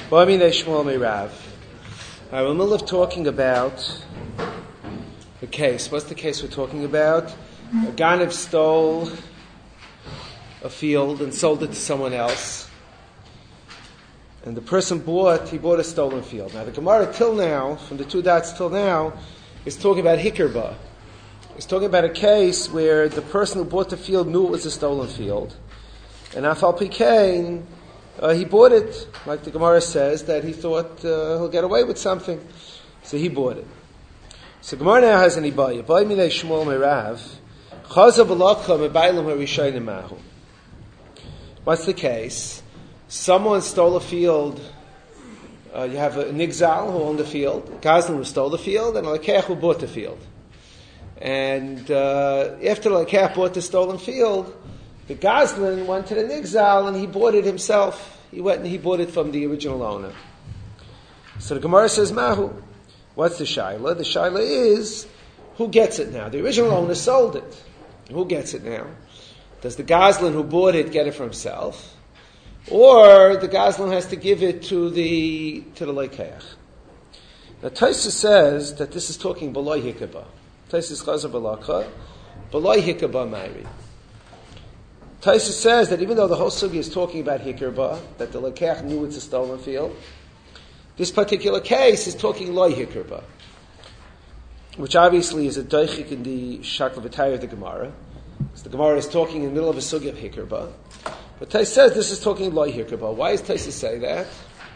Boimine Shmuel Meirav. We're in the middle of talking about the case. What's the case we're talking about? A Ganav stole a field and sold it to someone else. And the person bought a stolen field. Now the Gemara till now, from the two dots till now, is talking about Hikkerba. It's talking about a case where the person who bought the field knew it was a stolen field. And Afal Pikain, he bought it, like the Gemara says, that he thought he'll get away with something. So he bought it. So Gemara now has an Ibaya. Ibaya minei Shmuel Meirav. Chazav v'lakcha mebaylam harishayim mahu. What's the case? Someone stole a field. You have a Nigzal who owned the field, a Gazlan who stole the field, and a Lekech who bought the field. And after the Lekech bought the stolen field, the Gazlan went to the Nigzal and he bought it himself. He went and he bought it from the original owner. So the Gemara says, Mahu. What's the Shaila? The Shaila is, who gets it now? The original owner sold it. Who gets it now? Does the Gazlan who bought it get it for himself? Or the Gazlan has to give it to the Leikeach? Now Taisa says that this is talking B'loi Hikaba. Taisa Chazav B'lakha, B'loi Hikaba Mairi. Taisa says that even though the whole sugi is talking about Hikaba, that the Leikeach knew it's a stolen field, this particular case is talking Loi Hikaba, which obviously is a doichik in the Shakla V'tayr of the Gemara. So the Gemara is talking in the middle of a sugi of Hikaba. But Taisa says this is talking Loi Hikaba. Why does Taisa say that?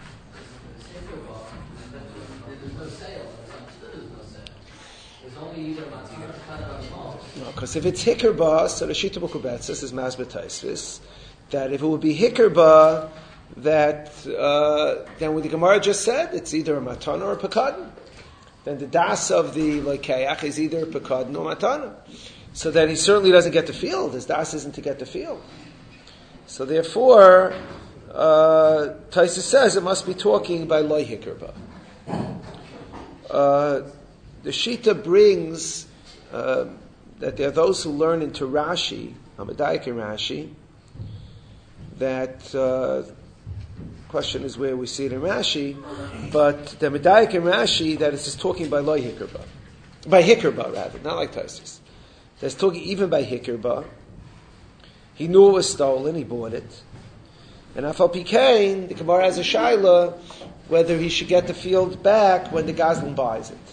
Because if it's Hikaba, so the Shita Bukubetzis is Masbet Taisvis, that if it would be Hikaba, that then what the Gemara just said, it's either a matana or a pekadon. Then the das of the Leikeach is either a pekadon or matana. So then he certainly doesn't get the field. His das isn't to get the field. So therefore, Taisa says it must be talking by Loi Hikaba. The Shita brings that there are those who learn into Rashi, Hamadayik and Rashi, that question is where we see it in Rashi, but the Hamadayik and Rashi that it's talking by Loi Hikaba. By Hikaba, rather, not like Taisus. That's talking even by Hikaba. He knew it was stolen, he bought it. And Afal Pikain, the Gemara has a Shaila, whether he should get the field back when the Gazlan buys it.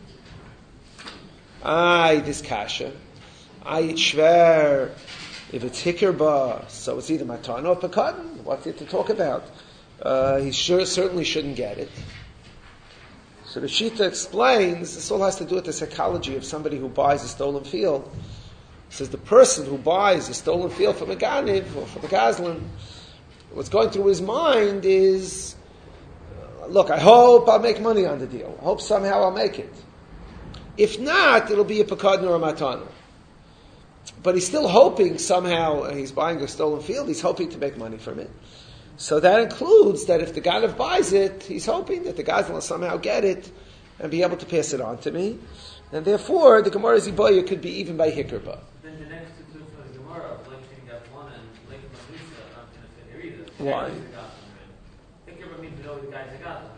This kasha. It's shver. If it's hikkerba, so it's either matana or pekadon. What's it to talk about? He certainly shouldn't get it. So the Shita explains, this all has to do with the psychology of somebody who buys a stolen field. It says the person who buys a stolen field from a Ganiv or from a Gazlan, what's going through his mind is, look, I hope I'll make money on the deal. I hope somehow I'll make it. If not, it'll be a pekadon or a matana. But he's still hoping somehow, he's buying a stolen field, he's hoping to make money from it. So that includes that if the Ganav buys it, he's hoping that the Gazlan will somehow get it and be able to pass it on to me. And therefore, the Gemara's Ibaya could be even by Hikkerba. Then the next two for the Gemara, linking that one and linking Malusa, are not going to fit here either. Why? Hikkerba means we know the guy's a Gazlan.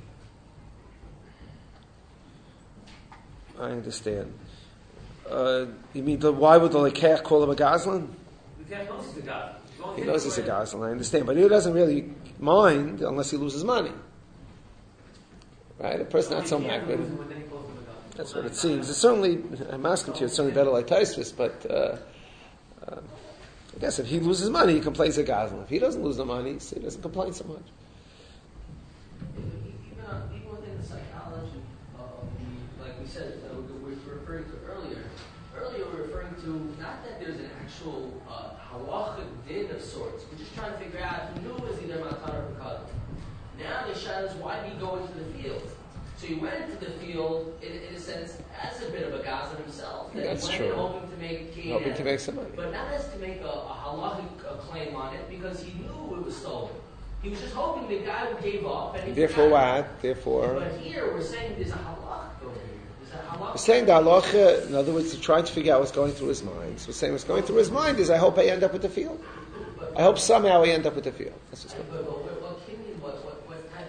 I understand. You mean, why would the Leikeach call him a Gazlan? The Leikeach knows he's a Gazlan. He knows he's a Gazlan, I understand. But he doesn't really mind unless he loses money. Right? A person not so magnet. That's what it seems. It's certainly, I'm asking to you, it's certainly better like Taisvis, but I guess if he loses money, he complains a Gazlan. If he doesn't lose the money, so he doesn't complain so much. Even within the psychology of the, like we said, we were referring to earlier. Earlier we were referring to not that there's an actual halachic din of sorts. We're just trying to figure out who knew it was either matana or pekadon. Now the shadow is why did he go into the field? So he went into the field in a sense as a bit of a Gazlan himself. That That's he went true. Hoping to make some money. But not as to make a halachic claim on it because he knew it was stolen. He was just hoping the guy would give up. And Therefore what? Therefore... But here we're saying there's a halach over here. We're saying the halacha, in other words, to try to figure out what's going through his mind. So we're saying what's going through his mind is, I hope I end up with the field. I hope somehow I end up with the field. That's what's going on. What type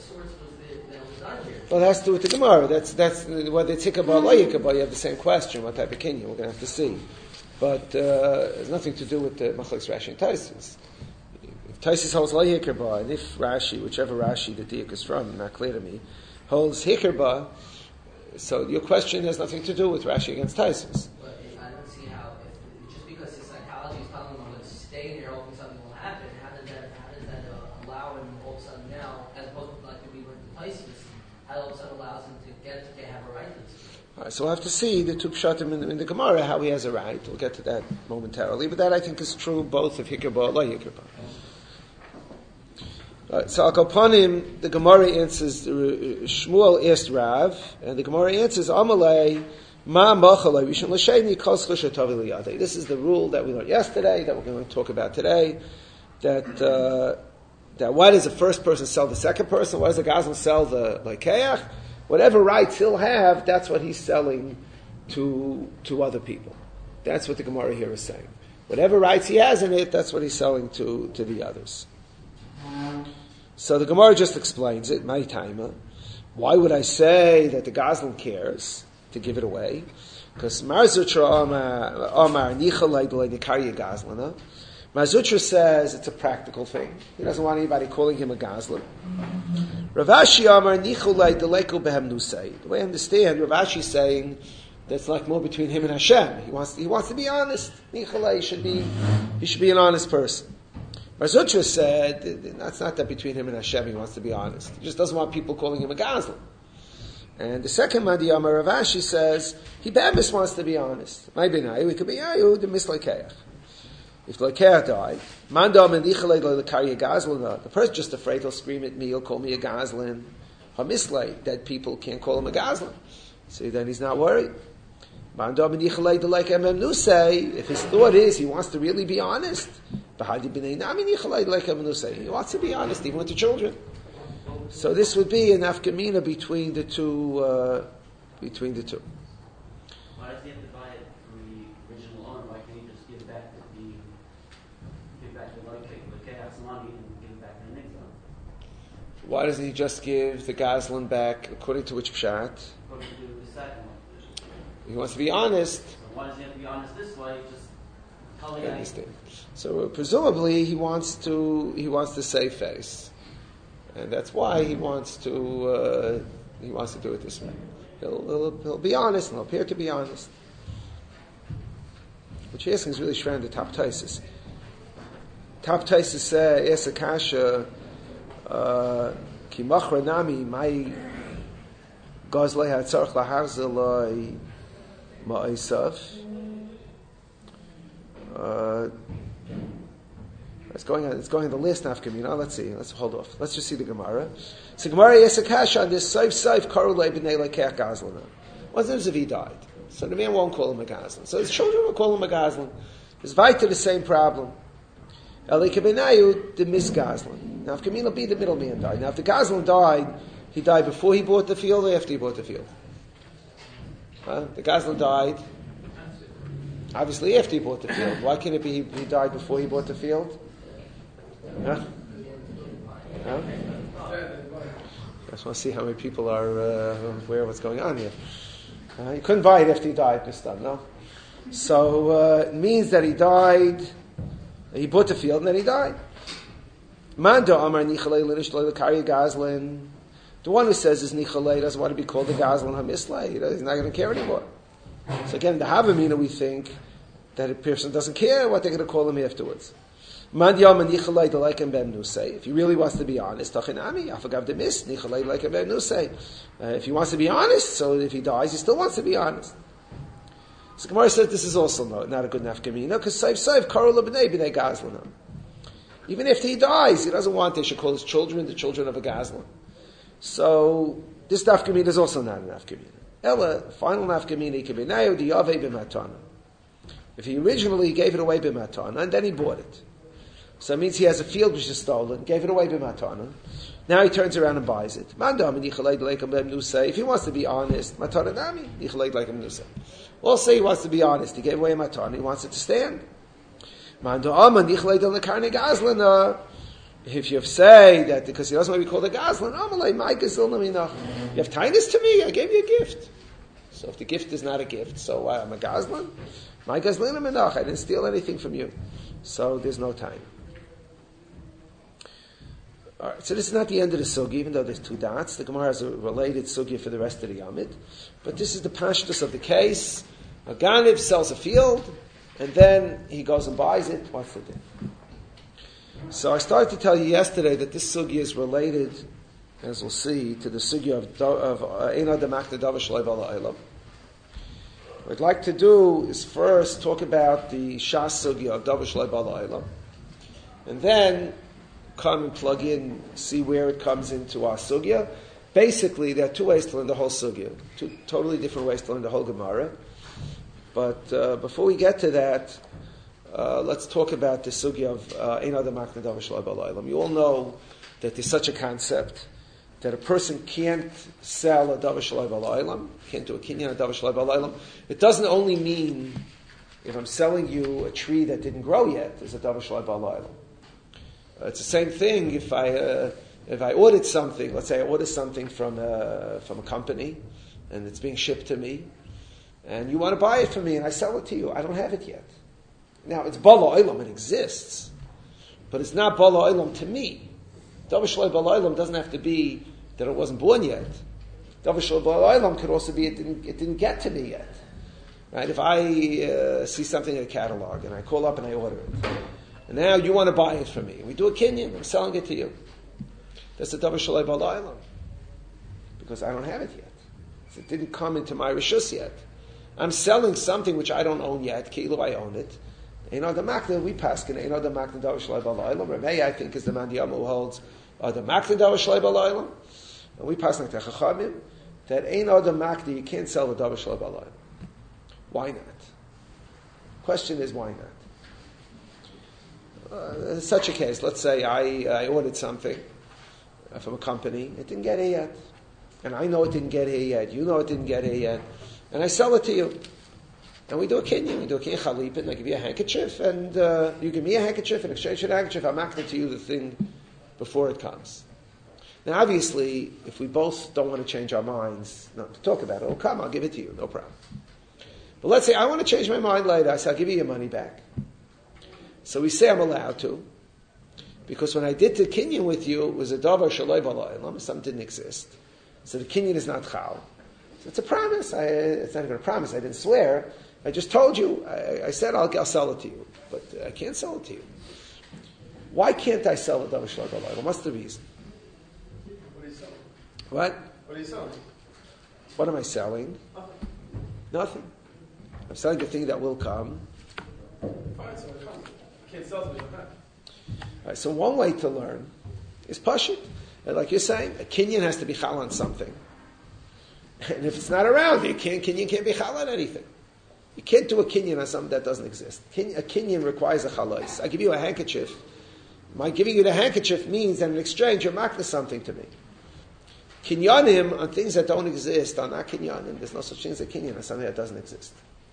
sorts that was done here? Well, it has to do with the Gemara. That's whether it's Hikabah or Yikabah. You have the same question. What type of kinyan? We're going to have to see. But it has nothing to do with the Machlokes Rashi and Taisus. If Taisus holds La Hikabah, and if Rashi, whichever Rashi the diak is from, not clear to me, holds Hikabah, so your question has nothing to do with Rashi against Taisus. But I don't see how, just because his psychology is telling him I'm going to stay in here hoping something will happen, how does that allow him all of a sudden now, as opposed to like we went to Taisus, how all of a sudden allows him to have a right to this? All right, so we'll have to see the two pshatim in the Gemara how he has a right. We'll get to that momentarily, but that I think is true both of Hikabah and La Hikabah. So Al Kapanim, the Gemara answers, Shmuel asked Rav, and the Gemara answers, Amalei, Ma Machalei, Rishon L'Sheni, Kos Chusha Tavi L'Yadei. This is the rule that we learned yesterday, that we're going to talk about today, that why does the first person sell the second person? Why does the Gazlan sell the Lekeach? Whatever rights he'll have, that's what he's selling to other people. That's what the Gemara here is saying. Whatever rights he has in it, that's what he's selling to the others. So the Gemara just explains it, my timer. Why would I say that the Gazlan cares to give it away? Because Marzutra Omar Nichalei D'Lei Nikarya Gazlana. Marzutra says it's a practical thing. He doesn't want anybody calling him a Gazlan. Rav Ashi Omar Nichalei D'Leiku Behem Nusei. The way I understand, Rav Ashi is saying that's like more between him and Hashem. He wants to be honest. Nichalei he should be an honest person. Marzutra said, that's not that between him and Hashem he wants to be honest. He just doesn't want people calling him a Gazlan. And the second Madiyama, Rav Ashi says, he bemis wants to be honest. My b'nai, we could be Yayu, the mislekeach. If the Lekeach died, Mandam and Ichalei Lekarya Gazlan, the person just afraid he'll scream at me, he'll call me a Gazlan. Hamislei, dead people can't call him a Gazlan. So then he's not worried. Mandam and Ichalei Lekem Nusei, if his thought is he wants to really be honest, he wants to be honest, even with the children. So this would be an afkamina between the two. Why does he have to buy it from the original owner? Why can't he just give back the chaos money and give it back to the next owner? Why doesn't he just give the Gazlan back according to which pshat? According to the second one. He wants to be honest. So why does he have to be honest this way? Just tell the I guy. understand. So presumably he wants to save face, and that's why he wants to do it this way. He'll be honest, and he'll appear to be honest. What you're asking is really shrouded the Top Taisus. Top Taisus says, "Yes, Akasha, ki machra nami mai gazlei hatzarch laharzalai ma'isaf." It's going on the list nafkamina. Let's see. Let's hold off. Let's just see the Gemara. So Gemara Yesakash on this Saif Karulei b'nei Lekeach Gazlana. What's if he died? So the man won't call him a Gazlan. So his children will call him a Gazlan. It's right to the same problem. Elikebenayu the mis Gazlan. Now if Kamina will be the middleman died. Now if the Gazlan died, he died before he bought the field or after he bought the field? The Gazlan died obviously after he bought the field. Why can't it be he died before he bought the field? Huh? I just want to see how many people are aware of what's going on here. He couldn't buy it after he died, Mr. No? So it means that he died, he bought the field and then he died. Manda Amar Nichalei L'Nishlei L'Karya Gazlan. The one who says is Nichalei doesn't want to be called the Gazlan Hamislei. He's not going to care anymore. So again, the Havamina we think that a person doesn't care what they're going to call him afterwards. If he really wants to be honest, if he wants to be honest, so if he dies, he still wants to be honest. So Gemara says this is also not a good nafkamina, because Saif Karol B'nei Gazlan. Even if he dies, he doesn't want they should call his children the children of a Gazlan. So this nafkamina is also not a nafkamina. Ella, final nafkamina, Kibinayu Diyave B'matana. If he originally gave it away B'matana, and then he bought it. So it means he has a field which is stolen, gave it away b'matana. Now he turns around and buys it. If he wants to be honest, matana nami, we'll say he wants to be honest. He gave away a matana, he wants it to stand. If you say that because he doesn't want to be called a gazlan, you have kindness to me, I gave you a gift. So if the gift is not a gift, so I'm a gazlan? My gazlin minach, I didn't steal anything from you. So there's no time. All right, so this is not the end of the sugya, even though there's two dots. The Gemara has a related sugya for the rest of the Yamid. But this is the pashtus of the case. A Ganiv sells a field, and then he goes and buys it. What's the thing? So I started to tell you yesterday that this sugya is related, as we'll see, to the sugya of Eina Demakna Davar Shalai Bala Eilam. What I'd like to do is first talk about the Shas sugya of Davar Shalai Bala Eilam, and then come and plug in, see where it comes into our sugya. Basically, there are two ways to learn the whole sugya, two totally different ways to learn the whole Gemara. But before we get to that, let's talk about the sugya of Ein Adam Makna Davar Shalai Bala Eilam. You all know that there's such a concept that a person can't sell a Davar Shalai Bala Eilam, can't do a kinyan a Davar Shalai Bala Eilam. It doesn't only mean if I'm selling you a tree that didn't grow yet, there's a Davar Shalai Bala Eilam. It's the same thing if I ordered something. Let's say I ordered something from a company, and it's being shipped to me, and you want to buy it from me, and I sell it to you. I don't have it yet. Now it's Bala Olam, it exists, but it's not Bala Olam to me. Davar Shalai Bala Olam doesn't have to be that it wasn't born yet. Davar Shalai Bala Olam could also be it didn't get to me yet. Right? If I see something in a catalog and I call up and I order it, and now you want to buy it from me. We do a kinyan. I'm selling it to you. That's the Davar Shalai Bala Eilam. Because I don't have it yet. So it didn't come into my rishus yet. I'm selling something which I don't own yet. Ki'ilu I own it. Ein Adam Makna, we paskin. Ein Adam Makna Davar Shalai Bala Eilam. Ramei, I think, is the man who holds Adam Makna Davar Shalai Bala Eilam. And we pass like the Chachamim that Ein Adam Makna, you can't sell the Davar Shalai Bala Eilam. Why not? Question is, why not? Such a case, let's say I ordered something from a company, it didn't get here yet, and I know it didn't get here yet, you know it didn't get here yet, and I sell it to you, and we do a kinyan chalipin, and I give you a handkerchief, and you give me a handkerchief, in exchange for the handkerchief, I'm acting to you the thing before it comes. Now obviously, if we both don't want to change our minds, not to talk about it, come, I'll give it to you, no problem. But let's say I want to change my mind later, I say, I'll give you your money back. So we say I'm allowed to, because when I did the kinyan with you, it was a davar shalai bala eilam, something didn't exist. So the kinyan is not chal. So it's a promise. It's not even a promise. I didn't swear. I just told you. I said I'll sell it to you, but I can't sell it to you. Why can't I sell a davar shalai bala eilam? What's the reason? What are you selling? What? What are you selling? What am I selling? Nothing. I'm selling the thing that will come. Fine, so it comes. You can't sell something like that. All right, so one way to learn is pashut. Like you're saying, a kinyan has to be chal on something. And if it's not around, kinyan can't be chal on anything. You can't do a kinyan on something that doesn't exist. A kinyan requires a chalais. I give you a handkerchief. My giving you the handkerchief means that in exchange you're makna something to me. Kinyanim on things that don't exist are not kinyanim. There's no such thing as a kinyan on something that doesn't exist.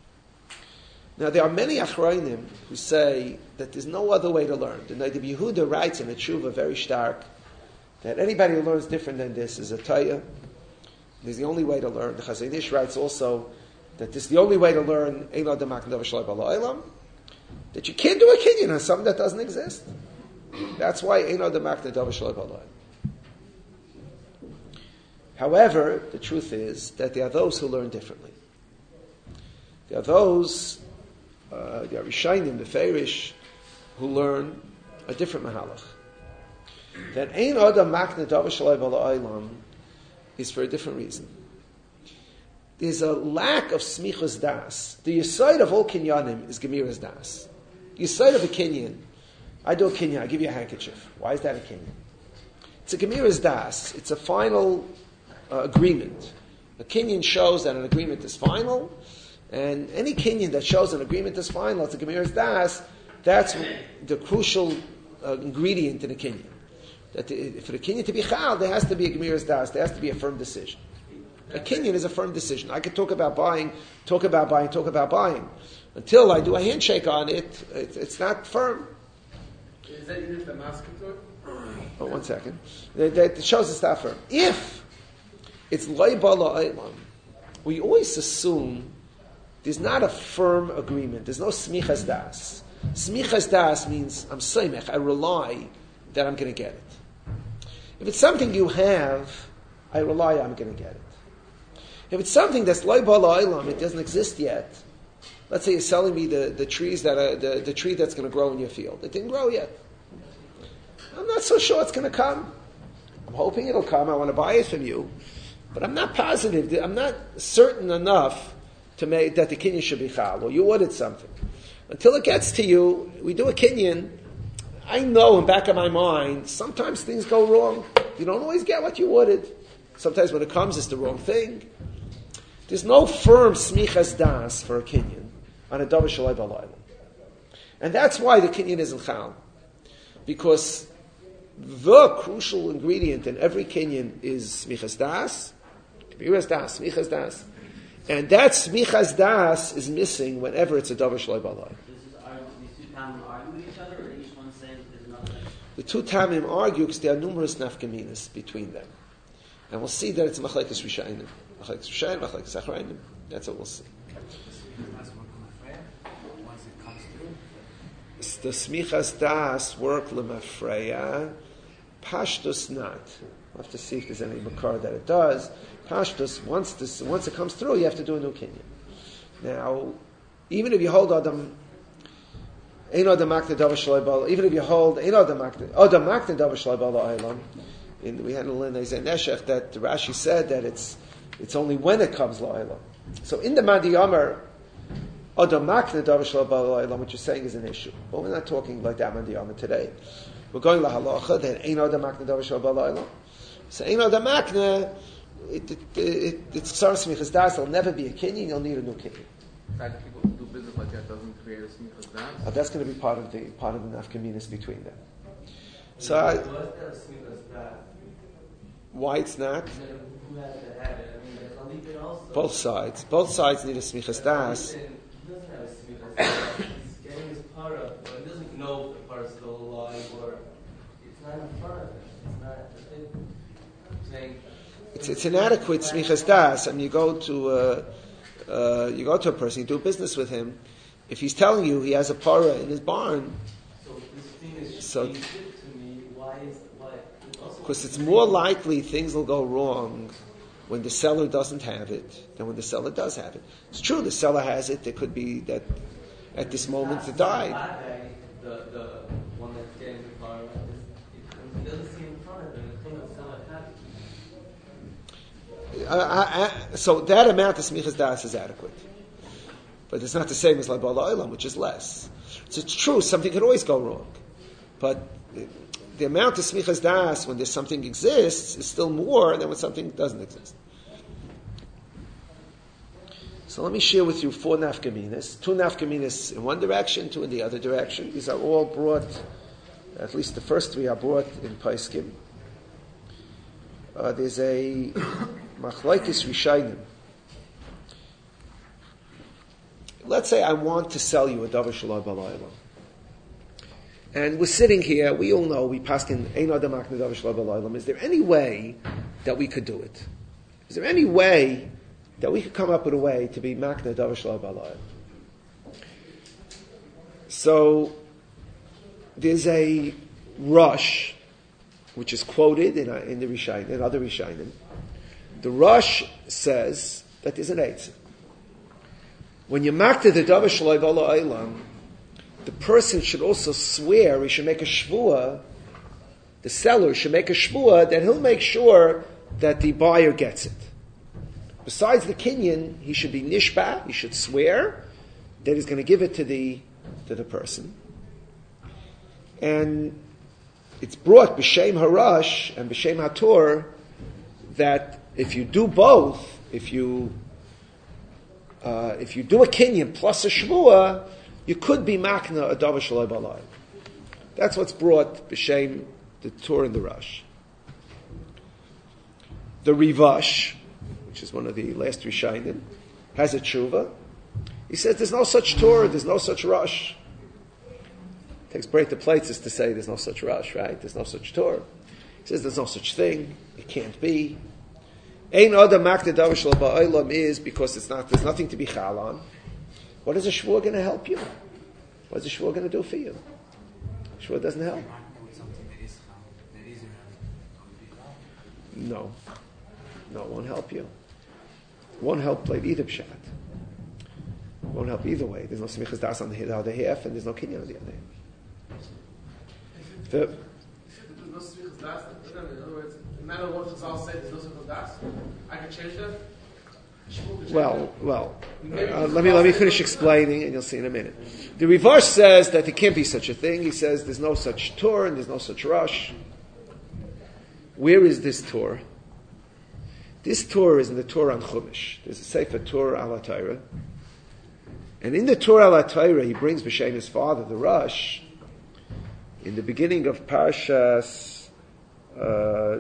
Now, there are many achrayim who say that there's no other way to learn. The Neidim Yehuda writes in the Tshuva very stark that anybody who learns different than this is a taya. This is the only way to learn. The Chazon Ish writes also that this is the only way to learn Ein Adam Makna Davar Shalai Bala Eilam, that you can't do a kinyan on something that doesn't exist. That's why Ein Adam Makna Davar Shalai Bala Eilam. However, the truth is that there are those who learn differently. There are those the Rishonim, the Feirish, who learn a different mahalach. That Ein Adam Makna Davar Shalai Bala Eilam is for a different reason. There's a lack of smichus das. The yesod of all kinyanim is gemiras das. The yesod of a kinyan, I do a kinyan, I give you a handkerchief. Why is that a kinyan? It's a gemiras das. It's a final agreement. A kinyan shows that an agreement is final. And any kinyan that shows an agreement is final, it's a gemiras das, that's the crucial ingredient in a kinyan. That for the kinyan to be chal, there has to be a gemiras das, there has to be a firm decision. A kinyan is a firm decision. I could talk about buying. Until I do a handshake on it, it's not firm. Is that even the maskatour? Oh, 1 second. That shows it's not firm. If it's loy bala aylam, we always assume there's not a firm agreement. There's no smichas das. Smichas das means I'm seimech. I rely that I'm going to get it. If it's something you have, I rely I'm going to get it. If it's something that's loy bala aylam, it doesn't exist yet. Let's say you're selling me the trees that are the tree that's going to grow in your field. It didn't grow yet. I'm not so sure it's going to come. I'm hoping it'll come. I want to buy it from you, but I'm not positive. I'm not certain enough to make that the kinyan should be chal, or you ordered something. Until it gets to you, we do a kinyan. I know in back of my mind, sometimes things go wrong. You don't always get what you ordered. Sometimes when it comes, it's the wrong thing. There's no firm smichas das for a kinyan on a davar shalai balayla. And that's why the kinyan isn't chal. Because the crucial ingredient in every kinyan is smichas das, kabiras das, smichas das. And that smichas das is missing whenever it's a davar shalai balayla. These two tamim argue with each other, or each one saying there's another? The two tamim argue because there are numerous nafkaminas between them. And we'll see that it's machlekes rishayim. Machlekes rishayim, machlekes achrayim. That's what we'll see. The smichas das work lemafreya, pashtus not. We'll have to see if there's any makar that it does. Pashtus, once it comes through, you have to do a new kinyan. Now, even if you hold Adam, ein Adam makne davar shalai bala, even if you hold ein Adam makne davar shalai bala aylam, we had in Linei Neshech that Rashi said that it's only when it comes la'aylam. So in the Madi Amar, Adam makne davar shalai bala aylam, what you're saying is an issue. But we're not talking like that Madi Amar today. We're going lahalacha that ein Adam makne davar shalai bala aylam. So ein Adam makne, it's ksar smichas das. There'll never be a kinyan. You'll need a new kinyan. The fact that people do business like that doesn't create a smichas das. That's going to be part of the nafkaminas between them. So why it's not? Who has to have it? I mean, there's a leak also. Both sides need a smichas das. He doesn't have a smichas das. He's getting his para, but he doesn't know if the para is still alive or it's not in front of him. It's not. Saying. It's inadequate smichas das. I mean, you go to a person, you do business with him. If he's telling you he has a para in his barn, So this thing is so to me. Why? Because it's more likely things will go wrong when the seller doesn't have it than when the seller does have it. It's true the seller has it. There could be that at this moment it died. The one that's getting the car, he doesn't see in front of him. The thing that's seller has it. So that amount of smichas das is adequate. But it's not the same as Labal Olam, which is less. So it's true, something could always go wrong. But the amount of smichas das when there's something exists is still more than when something doesn't exist. So let me share with you 4 nafkaminas. 2 nafkaminas in one direction, 2 in the other direction. These are all brought, at least the first 3 are brought in Paiskim. There's a machlokes rishayim. Let's say I want to sell you a davar shalai balayla. And we're sitting here, we all know, we paskin ein adam makne davar shalai balayla. Is there any way that we could do it? Is there any way that we could come up with a way to be makne davar shalai balayla? So, there's a rush, which is quoted in the Rishonim, in other Rishonim. The Rush says that there's an eitzah. When you makta the davar shalai bala aylam, the person should also swear, he should make a shvuah, the seller should make a shvuah that he'll make sure that the buyer gets it. Besides the kinyan, he should be nishba, he should swear that he's going to give it to the person. And it's brought b'shem harash and b'shem hator that if you do both, if you do a kinyan plus a shvuah, you could be makna a davar shalai balai. That's what's brought b'shem the Torah and the Rush. The Rivash, which is one of the last Rishonim, has a tshuva. He says there's no such Torah, there's no such Rush. Takes break the plates is to say there's no such Rush, right? There's no such Torah. He says there's no such thing. It can't be. Ein Adam Makna Davar Shel Ba'olam is because there's nothing to be chal on. What is a shvur going to help you? What is a shvur going to do for you? Shvur doesn't help. No, it won't help you. It won't help like either pshat. It won't help either way. There's no smichas das on the other half, and there's no kinyan on the other half. There's no smichas das. In other words, no matter what Chazal said, there's no smichas das. I can change that. Let me finish explaining, and you'll see in a minute. The reverse says that there can't be such a thing. He says there's no such Torah and there's no such Rush. Where is this Torah? This Torah is in the Torah on Chumash. There's a Sefer Torah al Torah, and in the Torah al Torah, he brings b'shem his father, the Rush, in the beginning of Parshas, what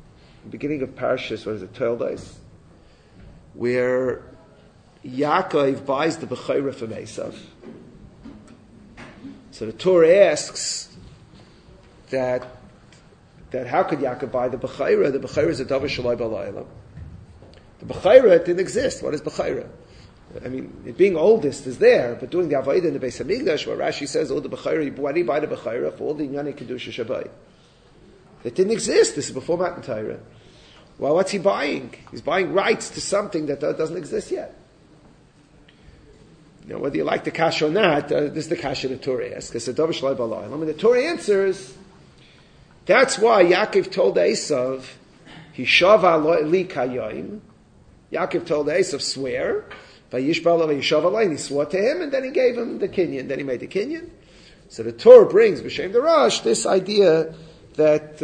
is it, Toldos, where Yaakov buys the Bechorah from Esav. So the Torah asks that how could Yaakov buy the Bechorah? The Bechorah is a Davar Shalai B'Layla. The Bechorah didn't exist. What is Bechorah? I mean, it being oldest is there, but doing the Avodah in the Beis Hamikdash, where Rashi says, the Bechorah, why do you buy the Bechorah? For all the Inyani Kedusha Shabbai. It didn't exist. This is before Matan Torah. Well, what's he buying? He's buying rights to something that doesn't exist yet. You know, whether you like the kasha or not, this is the kasha the Torah asks. Because the Davar Shalai B'Layla. And the Torah answers, that's why Yaakov told Esav, Hishava li kayim. Yaakov told Esav, swear. Vayishbal vayishava alayim. He swore to him, and then he gave him the kinyan. Then he made the kinyan. So the Torah brings b'shem the Rush this idea that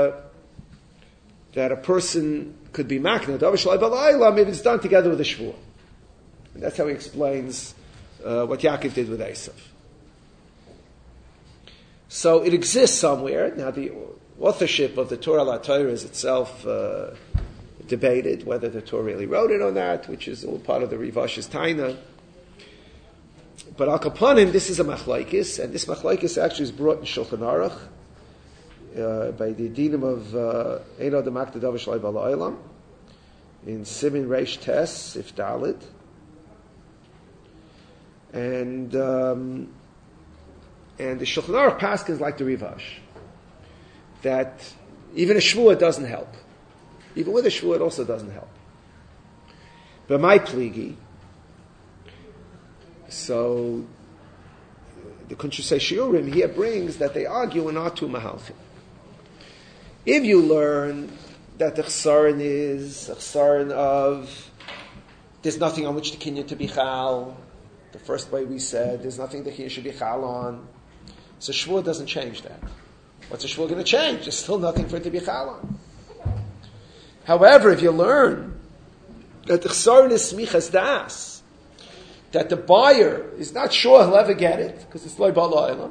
a person could be makna davar shalai b'layla if it's done together with a shvur. And that's how he explains what Yaakov did with Esav. So it exists somewhere. Now the authorship of the Torah al Torah is itself debated, whether the Torah really wrote it or not, which is all part of the Rivash's Taina. But al kapanim, this is a machlaikis, and this machlaikis actually is brought in Shulchan Aruch by the dinim of Ein Adam Makna Davar Shalai B'Layla in Simin Reish Tes Sif Dalet, and the Shulchan Aruch paskins like the Rivash that even a shvua doesn't help. Even with a shvua, it also doesn't help. But my pligi, so the Kunshusei Shiurim here brings that they argue in Atu Mahalchim. If you learn that the chsaron is a chsaron of there's nothing on which the kinyan to be chal, the first way we said there's nothing the kinyan should be chal on, so shvua doesn't change that. What's a shvur going to change? There's still nothing for it to be chal on. However, if you learn that the chsaron is smichas das, that the buyer is not sure he'll ever get it because it's loy ba'la,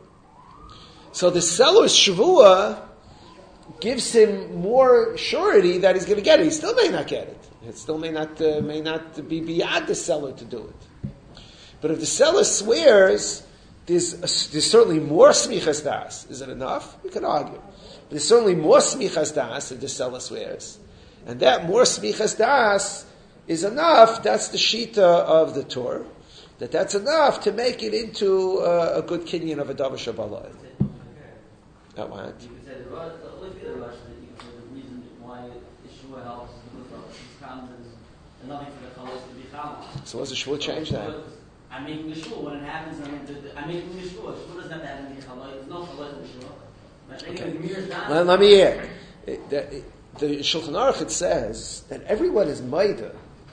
so the seller's shvua gives him more surety that he's going to get it. He still may not get it. It still may not be beyond the seller to do it. But if the seller swears, there's certainly more smichas das. Is it enough? We could argue. But there's certainly more smichas das if the seller swears. And that more smichas das is enough. That's the shita of the Torah. That's enough to make it into a good kinyan of a davar shabalai. That what? You could say the Rush, the reason why Yeshua helps is nothing for the chalos to be chal. So what's the shvur change that? I'm making the shvur. When it happens, I'm making the shvur. Shvur doesn't have to have any chalos. There's no chalos in the shvur. Okay. Let me hear. The Shulchan Aruch, it says that everyone is maida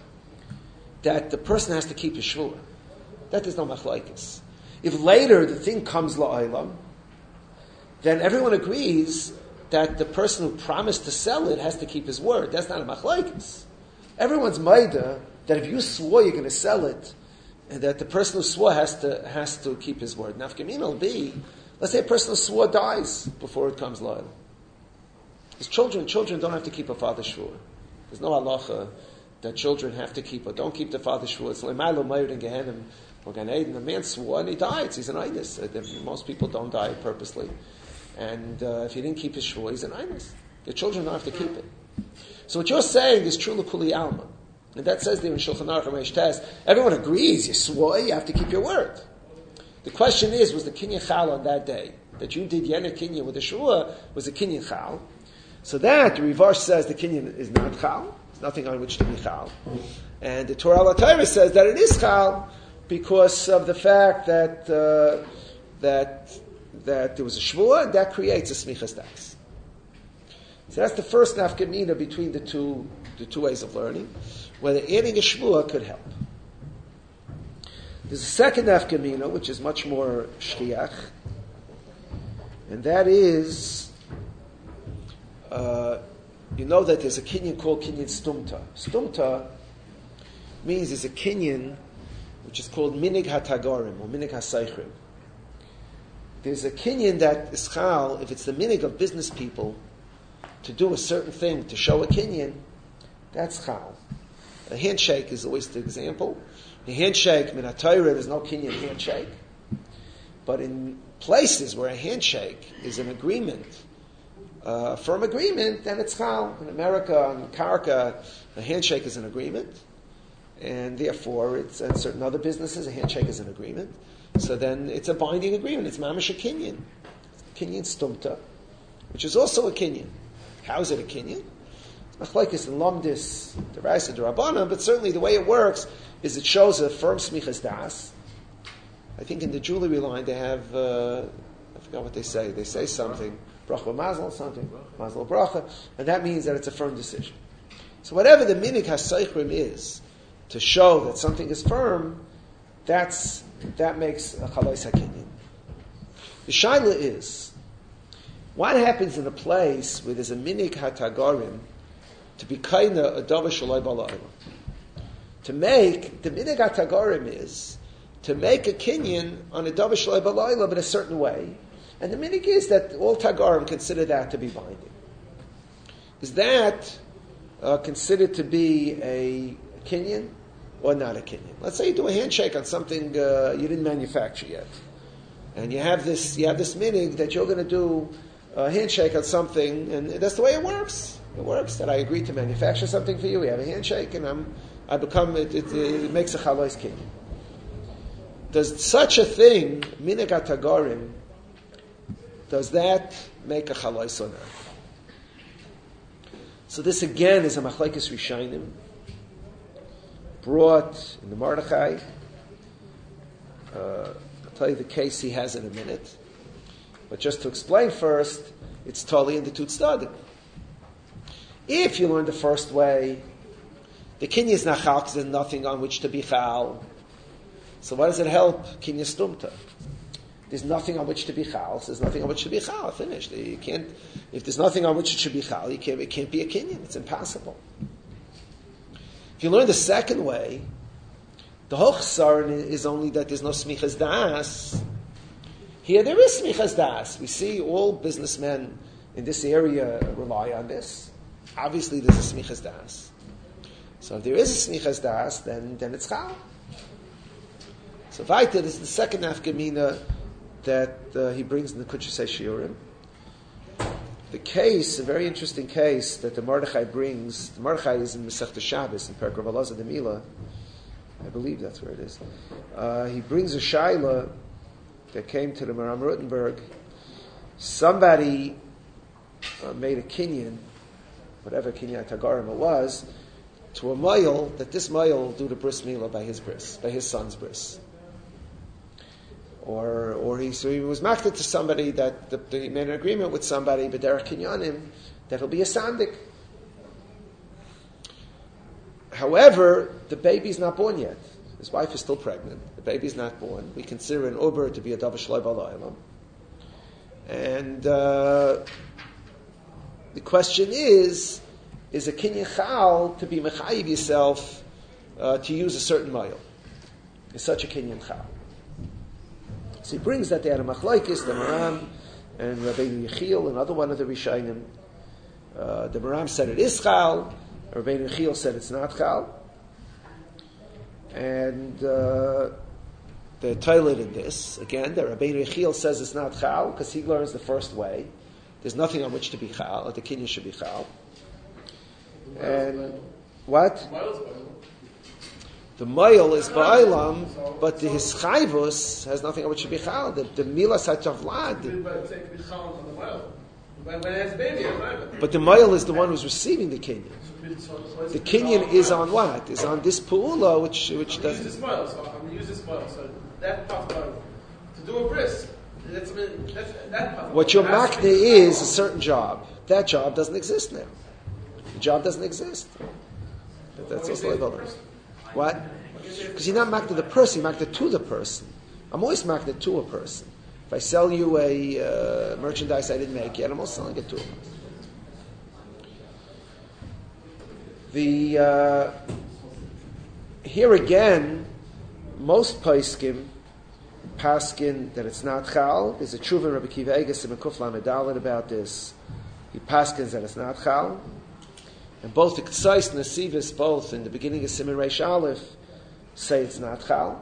that the person has to keep his shvur. That is no machlokes. If later the thing comes la'olam, then everyone agrees that the person who promised to sell it has to keep his word. That's not a machlokes. Everyone's maida that if you swore you're going to sell it, and that the person who swore has to keep his word. Nafkamin will be, let's say a person who swore dies before it comes la'olam. His children don't have to keep a father's shvur. There's no halacha that children have to keep or don't keep the father's shvur. It's le'maylo mayir in Gehenim or Gan Eden. The man swore and he died. He's an einus. Most people don't die purposely. And if he didn't keep his shvur, he's an einus. The children don't have to keep it. So what you're saying is true l'kuli alma. And that says there in Shulchan Aruch and Reish Tes, everyone agrees, you swore, you have to keep your word. The question is, was the kinyan chal on that day? That you did Yena kinyan with the shua, was the kinyan chal? So that, the Rivash says the kinyan is not chal. There's nothing on which to be chal. And the Torah al-Torah says that it is chal because of the fact that there was a shvua, and that creates a smichas das. So that's the first nafkamina between the two ways of learning, whether adding a shvua could help. There's a second nafkamina, which is much more shchiach, and that is, you know that there's a kinyan called kinyan stumta. Stumta means there's a kinyan which is called minig hatagorim or minig hasaychrim. There's a kinyan that is chal, if it's the minig of business people to do a certain thing to show a kinyan, that's chal. A handshake is always the example. A handshake, min ha-Torah, there's no kinyan handshake. But in places where a handshake is an agreement, a firm agreement, then it's chal. In America, on Karka, a handshake is an agreement. And therefore, and certain other businesses, a handshake is an agreement. So then it's a binding agreement. It's mamash a kinyan. Kinyan stumta, which is also a kinyan. How is it a kinyan? It's machlokes in Lomdis, the Raisa, the Rabbana, but certainly the way it works is it shows a firm smichas das. I think in the jewelry line they have, I forgot what they say. They say something, bracha mazel, something, mazel bracha, and that means that it's a firm decision. So whatever the minig hasaychrim is, to show that something is firm, that makes a chalais hakinyan. The shaila is, what happens in a place where there's a minig hatagorim to be kaina a davar shalai b'layla? To make, the minig hatagorim is to make a kinyan on a davar shalai b'layla, but a certain way. And the minig is that all tagarim consider that to be binding. Is that considered to be a kinyan or not a kinyan? Let's say you do a handshake on something you didn't manufacture yet, and you have this minig that you're going to do a handshake on something, and that's the way it works. It works that I agree to manufacture something for you. We have a handshake, and it makes a chalais kinyan. Does such a thing, minig hatagorim, does that make a chalais or not? So this again is a machlekes rishonim brought in the Mordechai. I'll tell you the case he has in a minute. But just to explain first, it's totally in the Tut Tzadik. If you learn the first way, the kinyan is not chal because there's nothing on which to be chal. So why does it help kinyan stumta? There's nothing on which to be chal. So there's nothing on which to be chal. Finished. You can't. If there's nothing on which it should be chal, it can't be a kinyan. It's impossible. If you learn the second way, the whole chesaron is only that there's no smichas das. Here there is smichas das. We see all businessmen in this area rely on this. Obviously, there's a smichas das. So if there is a smichas das, then it's chal. So Vaita, this is the second nafkamina that he brings in the Kudshay Shiurim. The case, a very interesting case that the Mordechai brings. The Mordechai is in Masechta Shabbos in Perek Rav Elazar de Mila. I believe that's where it is. He brings a shaila that came to the Maram Rutenberg. Somebody made a kinyan, whatever kinyan tagarim it was, to a male that this male do the bris milah by his son's bris. Or he was makted to somebody that he made an agreement with somebody, but derech kinyanim, that he'll be a sandik. However, the baby's not born yet. His wife is still pregnant. The baby's not born. We consider an uber to be a davar shalai b'layla. And the question is a kinyan chal to be mechayiv yourself to use a certain mile? Is such a kinyan chal? So he brings that they had a machlokes, the Maram and Rabbeinu Yechiel, another one of the Rishonim. The Maram said it is chal. Rabbeinu Yechiel said it's not chal. And they toileted this. Again, the Rabbeinu Yechiel says it's not chal because he learns the first way. There's nothing on which to be chal. The kinyan should be chal. And what? The moil is ba'ilam, but the hischayvus has nothing on which to be chal. The milas ha'tavlad. But the moil is the one who's receiving the kinyan. The kinyan is on what? Is on this pu'ula, which doesn't. Use this moil, so I'm going to use this moil. So that part to do a bris. That part. What your makna is a certain job. That job doesn't exist now. The job doesn't exist. That's also like others. What? Because you're not makna the person, you're makna to the person. I'm always makna to a person. If I sell you a merchandise I didn't make yet, I'm also selling it to a person. Here again, most poskim paskin that it's not chal. There's a tshuva in Rabbi Kiva Eges in Mekuf Lamed about this. He paskins that it's not chal. And both the Ksais and the Sivis, both in the beginning of Siman Reish Aleph, say it's not chal.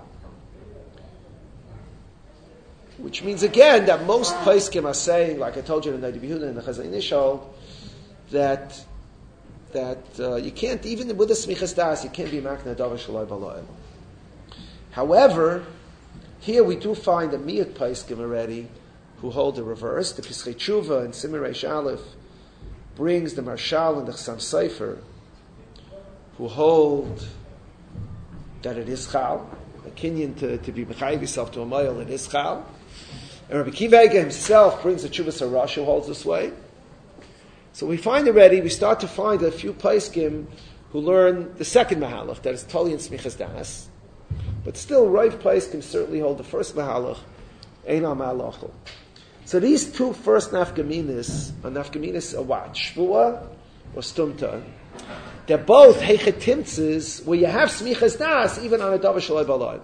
Which means again that most poskim are saying, like I told you in the Nadi B'Yehuda and the Chazon Ish, that you can't, even with the smichas das, you can't be makna davar shaloi b'lo'el. However, here we do find a miyut poskim already who hold the reverse. The Pischei Tshuva and Siman Reish Aleph brings the Marshal and the Chassam Sofer who hold that it is chal, a kinyan to be mechayiv yourself to a mile, it is chal. And Rabbi Kiva Eger himself brings the Tshuvas HaRash who holds this way. So we start to find a few poskim who learn the second mahalach, that is Toli and Smichas Das. But still, Rav poskim certainly hold the first mahalach, Ein al Malachal. So these two first nafkaminas are nafkaminas what? Shvua or Stumta. They're both hechetimtzes where you have Smichas Das even on a Davar Shaloi Baloi.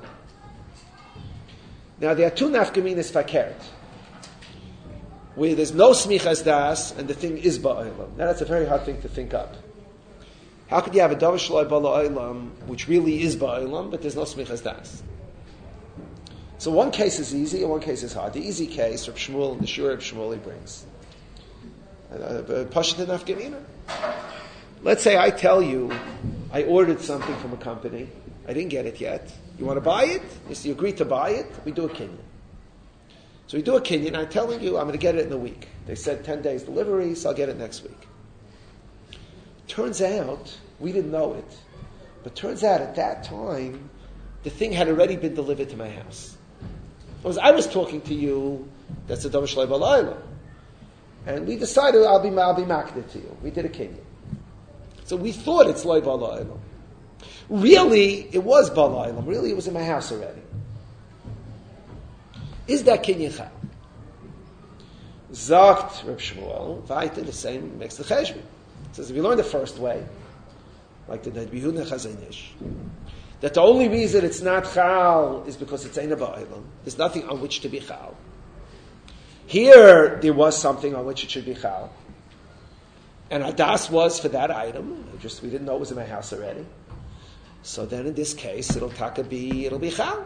Now there are two nafkaminas fakert, where there's no smichas das and the thing is ba'olam. Now that's a very hard thing to think up. How could you have a davar shaloi ba'olam which really is ba'olam, but there's no smichas das? So one case is easy and one case is hard. The easy case, Reb Shmuel, the Shur Reb Shmuel, he brings. Pashat nafkamina. Let's say I tell you, I ordered something from a company, I didn't get it yet. You want to buy it? You agree to buy it? We do a kinyan. So we do a kinyan. I'm telling you, I'm going to get it in a week. They said 10 days delivery, so I'll get it next week. Turns out, we didn't know it, but turns out at that time, the thing had already been delivered to my house. I was talking to you, that's a davar shaloi b'layla, and we decided I'll be makdeh to you. We did a kinyan. So we thought it's loy b'layla. Really, it was b'layla. Really, it was in my house already. Is that kinyan chal? Zakt Reb Shmuel, Vaita, the same, makes the cheshbon. It says if you learn the first way, like the Nadi B'Yehuda and Chazon Ish, that the only reason it's not chal is because it's ein ba'olam. There's nothing on which to be chal. Here, there was something on which it should be chal. And Hadas was for that item. We didn't know it was in my house already. So then in this case, it'll be chal.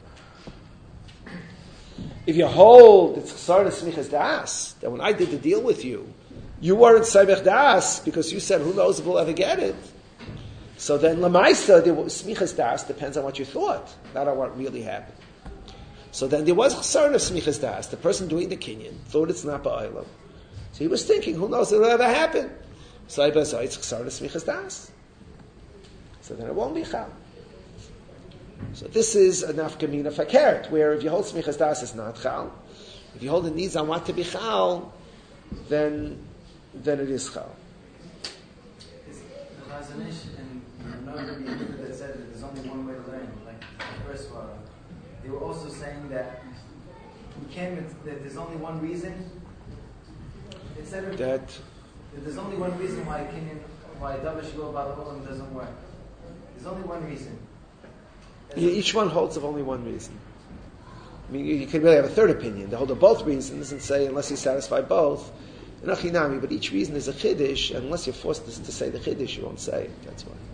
If you hold it's chasar smichas das, that when I did the deal with you, you weren't samech das because you said who knows if we'll ever get it. So then lamaisa, the smichas das depends on what you thought, not on what really happened. So then there was chasar smichas das. The person doing the kinyan thought it's not ba'olam. So he was thinking, who knows if it'll ever happen. So it's chasar smichas das. So then it won't be chal. So this is a nafkamina fakert, where if you hold smichas das, it's not chal. If you hold it needs on what to be chal, then it is chal. The Chazon Ish and another Yehuda that said that there's only one way to learn, like the first one. They were also saying that that there's only one reason. It said that there's only one reason why davar shaloi ba'olam doesn't work. There's only one reason. Each one holds of only one reason. I mean, you could really have a third opinion. They hold of both reasons and say, unless you satisfy both, but each reason is a chiddush, and unless you're forced to say the chiddush, you won't say it. That's why.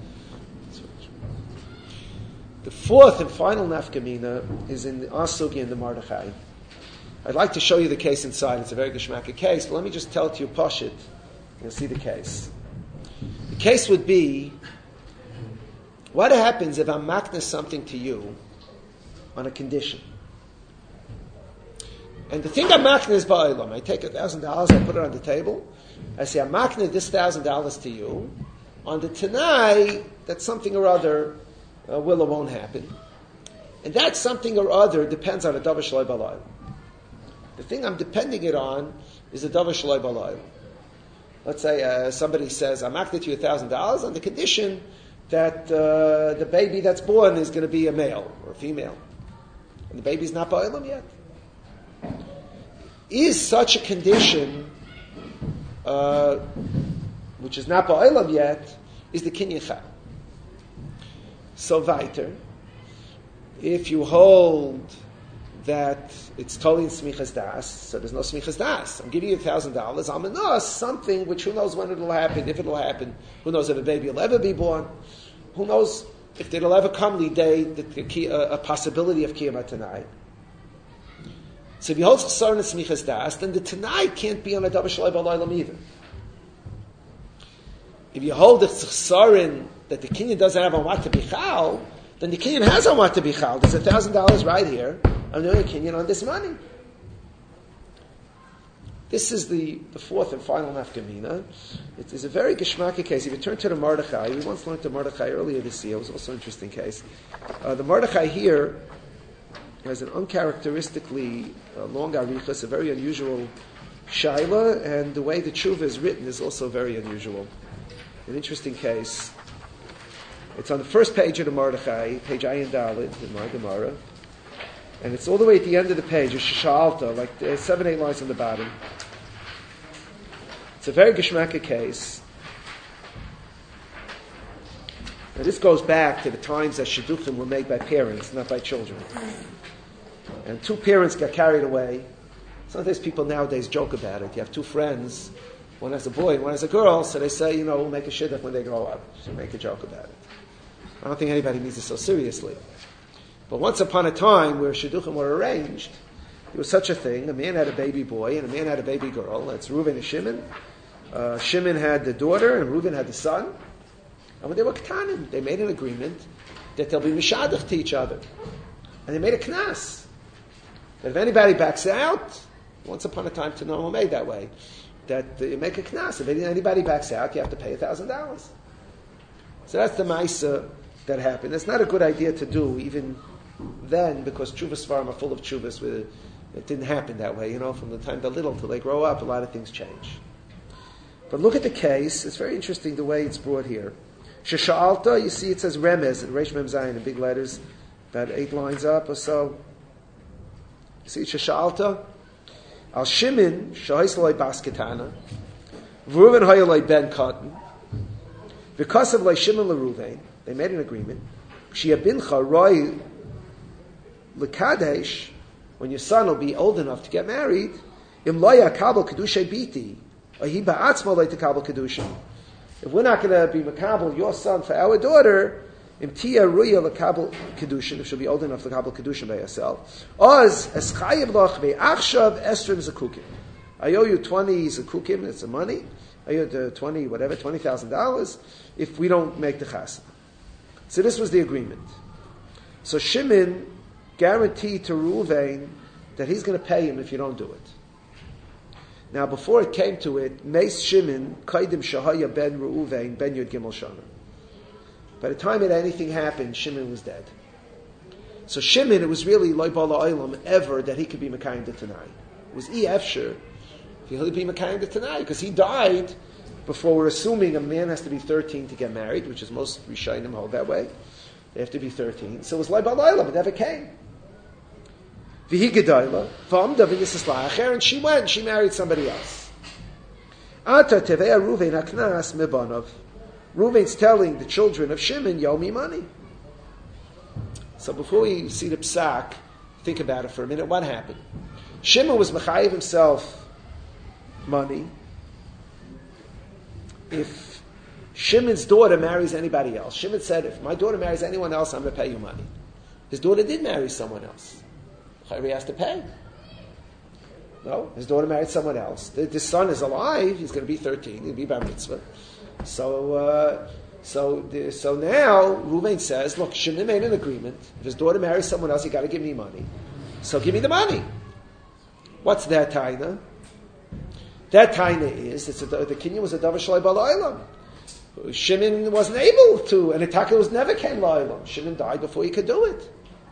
The fourth and final nafkamina is in the Asugi and the Mardechai. I'd like to show you the case inside. It's a very geschmacka case, but let me just tell it to you, Pashit. You'll see the case. The case would be, what happens if I'm makna something to you on a condition? And the thing I'm makna is ba'olam. I take $1,000, I put it on the table. I say, I'm makna this $1,000 to you. On the Tanai, that something or other will or won't happen. And that something or other depends on a davar shaloi b'layla. The thing I'm depending it on is a davar shaloi b'layla. Let's say somebody says, I'm makna to you $1,000 on the condition that the baby that's born is going to be a male or a female. And the baby's not ba'olam yet. Is such a condition, which is not ba'olam yet, is the kinyan chal. So weiter, if you hold that it's totally in smichas das, so there's no smichas das. I'm giving you $1,000. I'm enough something which who knows when it'll happen, if it'll happen. Who knows if a baby will ever be born? Who knows if it'll ever come day a possibility of kiyama tonight. So if you hold chsaron and smichas das, then the Tanai can't be on a davar shaloi b'laylam either. If you hold the chsaron that the kinyan doesn't have on what to bichal, then the kinyan has on what to bichal. There's $1,000 right here. I'm doing a kinyan on this money. This is the fourth and final nafkamina. It is a very geschmacka case. If you turn to the Mordechai, we once learned the Mordechai earlier this year. It was also an interesting case. The Mordechai here has an uncharacteristically long arichas, a very unusual shaila, and the way the tshuva is written is also very unusual. An interesting case. It's on the first page of the Mordechai, page Ayin Dalid, in my Gemara, and it's all the way at the end of the page, it's Sha'alta, like 7-8 lines on the bottom. It's a very geschmacka case. Now this goes back to the times that shidduchim were made by parents, not by children. And two parents got carried away. Sometimes people nowadays joke about it. You have two friends, one has a boy and one has a girl, so they say, we'll make a shidduch when they grow up. So make a joke about it. I don't think anybody means it so seriously. But once upon a time, where shidduchim were arranged, there was such a thing. A man had a baby boy and a man had a baby girl. That's Reuven and Shimon. Shimon had the daughter and Reuven had the son. And when they were ketanim, they made an agreement that they'll be mishadach to each other. And they made a knas. That if anybody backs out, once upon a time, Tanoma made that way, that you make a knas. If anybody backs out, you have to pay $1,000. So that's the ma'isa that happened. It's not a good idea to do even then, because tshuvas svarim are full of tshuvas. It didn't happen that way. From the time they're little till they grow up, a lot of things change. But look at the case. It's very interesting the way it's brought here. Shesha'alta, you see it says remez in Reish Mem Zayin in big letters, about 8 lines up or so. You see Shesha'alta? Al Shimon, Shahis Loi Bas Ketana, Reuven Hayaloi Ben Katan, because of Loi Shimon LeReuven, they made an agreement. Shiyabincha Roy Lekadesh, when your son will be old enough to get married, Im Loya Kabel Kedusha Biti, or he Ba'atzma Loi Kabel Kedusha. If we're not going to be makabel your son for our daughter, Im Tia Ruya Lekabel Kedushin, if she'll be old enough to kabel Kedushin by herself, Oz Eschayim Loch Ve'achshav Estrim Zakukim. I owe you 20 Zakukim, it's the money. I owe you $20,000 if we don't make the chassid. So this was the agreement. So Shimon guaranteed to Reuven that he's going to pay him if you don't do it. Now, before it came to it, Meis Shimon, Kaidim Shahaya ben Reuven, ben Yud Gimel Shana. By the time that anything happened, Shimon was dead. So Shimon, it was really Loi Bala Olam ever that he could be Mekayim de Tanai. It was Efsher, he could be Mekayim de Tanai, because he died before we're assuming a man has to be 13 to get married, which is most Rishonim hold that way. They have to be 13. So it was Loi Bala Olam, it never came. V'hi Gedayla, v'amda v'yisisla acher, and she went, she married somebody else. Ata tevea Reuven haknas mebanov. Reuven's telling the children of Shimon, you owe me money. So before we see the psak, think about it for a minute. What happened? Shimon was mechayiv himself money. If Shimon's daughter marries anybody else, Shimon said, if my daughter marries anyone else, I'm going to pay you money. His daughter did marry someone else. He has to pay. No, his daughter married someone else. The son is alive. He's going to be 13. He'll be bar mitzvah. So now Reuven says, look, Shimon made an agreement. If his daughter marries someone else, you got to give me money. So give me the money. What's that taina? That taina is the kinyan was a davar shalai ba'laylam. Shimon wasn't able to, and Itaka was never came la'aylam. Shimon died before he could do it.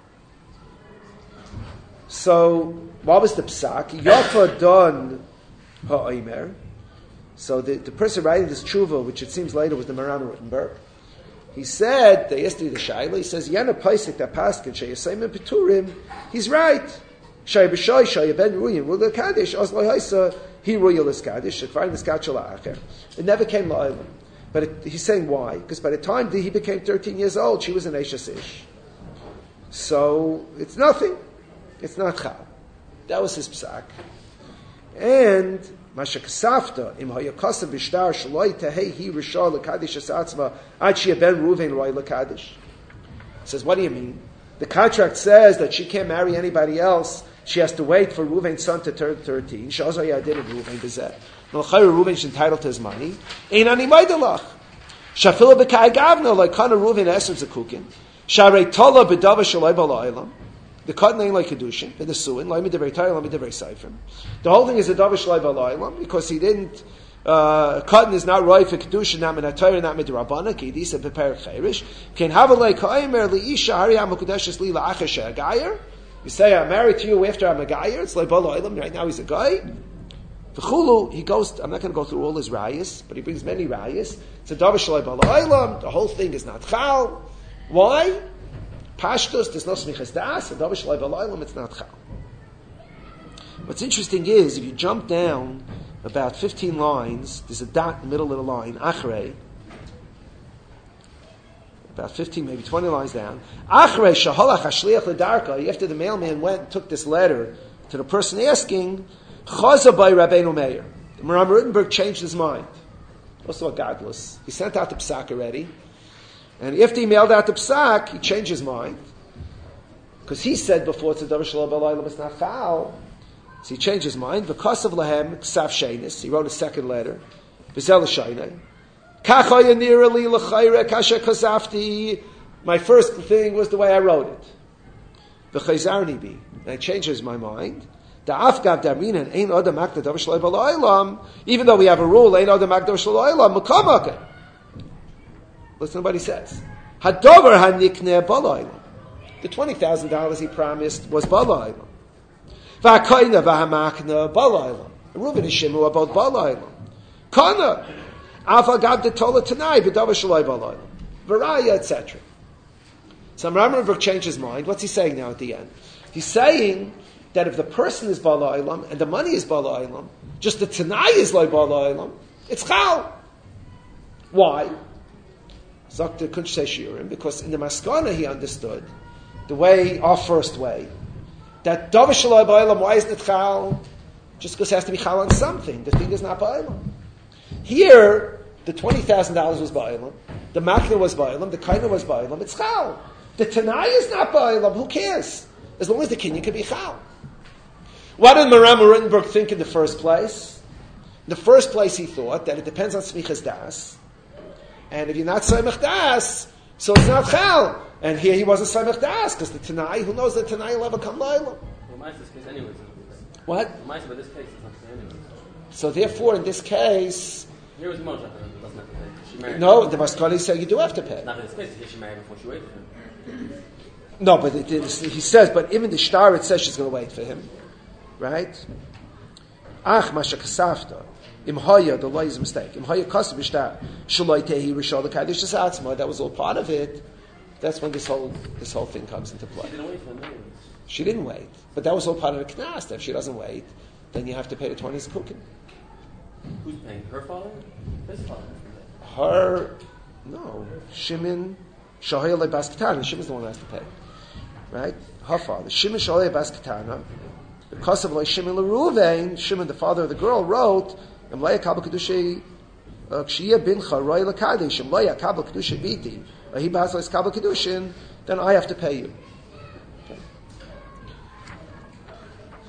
So what was the psak? Yafa don ha'omer. So the person writing this tshuva, which it seems later was the Maran Rittenberg, he said, they asked you the shaila, he says, Yana Paisik that paskin sheyasayim peturim, he's right. Shay b'shay, shay ben ruyim, rula kaddish, oz lo haisa, he ruyil kaddish, shekvar niskat shala acher. It never came la'aylam. But he's saying why? Because by the time he became 13 years old, she was an Eishes Ish. So it's nothing. It's not chal. That was his psak. And Masha Kasafta, im hayakasa bishtar shaloi tehei hi rishah lekadish asatzma ad shia ben Ruvain roi lekadish. Says, what do you mean? The contract says that she can't marry anybody else. She has to wait for Ruvain's son to turn 13. Shazay adin Ruvain bezeh. Melchayr Ruvain is entitled to his money. Ein ani maidalach. Shafila b'kai gavna like kana Ruvain eser zekukin. Sharei tola b'dava shaloi b'la'olam. The cotton ain't like kedushin, and the suin, like midavrei Torah, like midavrei seifrim. The whole thing is a davar shalai b'laylam because he didn't. Cotton is not right for kedushin, not minat Torah, not midrabana. Kidi said prepare chayrish. Can have a like kaimer liisha hari hamakudeshes li la'achash agayer. You say I'm married to you after I'm a gayer. It's like b'laylam. Right now he's a guy. The chulu he goes. I'm not going to go through all his rayas, but he brings many rayas. It's a davar shalai b'laylam. The whole thing is not chal. Why? Pashtus, there's no smichas das, and davar shalai b'laylam, it's not chal. What's interesting is, if you jump down about 15 lines, there's a dot in the middle of the line, achrei, about 15, maybe 20 lines down, achrei shaholach hashliach ledarka, after the mailman went and took this letter to the person asking, chaza by Rabbeinu Meir. The Maram Rittenberg changed his mind. Also a godless. He sent out the psak already. And after he mailed out the psak, he changed his mind. Because he said before it's a davar shalai b'laylam, it's not chal. So he changed his mind. V'kasav lahem ksav sheinis. He wrote a second letter. V'zel l'shaynei. Kacha yanira li l'chayre kasha kasafti. My first thing was the way I wrote it. V'chayzarni bi. And I changed my mind. Da'afgav darminan ein odam makda davar shalai b'laylam. Even though we have a rule, ein odam makda davar shalai b'laylam, mukamake. Listen to what he says. Hadover hanikne b'laylam. The $20,000 he promised was b'laylam. V'hakayna v'hamakna b'laylam. Reuven and Shimon are both b'laylam. Kana. Avagad de tola tanai b'davar shalai b'laylam. Varaya, etc. So Rambam changed his mind. What's he saying now at the end? He's saying that if the person is b'laylam and the money is b'laylam, just the tanai is like b'laylam, it's chal. Why? Zakta couldn't say shiurim because in the maskana he understood the way, our first way, that davar shalai b'laylam, why isn't it chal? Just because it has to be chal on something. The thing is not b'laylam. Here, the $20,000 was b'laylam, the makna was b'laylam, the kaina was b'laylam. It's chal. The tanai is not b'laylam. Who cares? As long as the kinyan can be chal. What did Maram Rittenberg think in the first place? In the first place, he thought that it depends on smichas das. And if you're not Saimach Das, so it's not Chal. And here he wasn't Saimach Das, because the Tanai, who knows that Tanai will ever come Laila? Well, this case anyways. What? But this case is not anyways. So therefore, in this case... Here was Moshe, doesn't have to pay. She married. No, the Maskali say you do have to pay. Not in this case, she married before she waited for him. No, but he says, but even the Shtar, it says she's going to wait for him. Right? Ach, Masha Kasafta. Imhaya, the law is a mistake. Imhaya kasav ishtar shaloi tehi rishal l'kadish asatzma. That was all part of it. That's when this whole thing comes into play. She didn't wait for him. She didn't wait, but that was all part of the knas. If she doesn't wait, then you have to pay the 20 zekukim. Who's paying? Her father? His father. Her, no, Shimon shahaya lebas katana. Shimon's the one who has to pay, right? Her father, Shimon shahaya lebas katana. Because of like Shimon l'Ruvain, Shimon, the father of the girl, wrote. Then I have to pay you.